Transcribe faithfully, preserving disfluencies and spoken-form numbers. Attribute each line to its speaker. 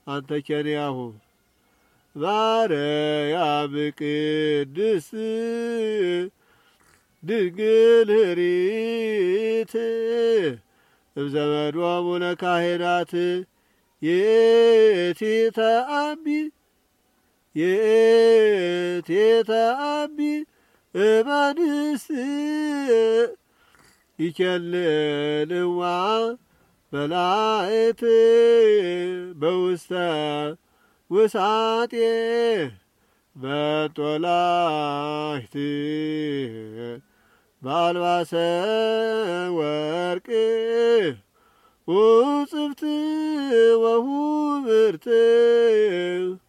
Speaker 1: አንተ ኬንያሁ ማርያም ቅድስት ድንግል ህሪት እብዘመዶሙ ለካህናት የቲ ተአቢ የቲ ተአቢ እምአንስት ይኬልልዋ መላእክት በውስተ ውሳጤ በጦላይት በአልባሰ ወርቅ ውጽብት ወሁብርት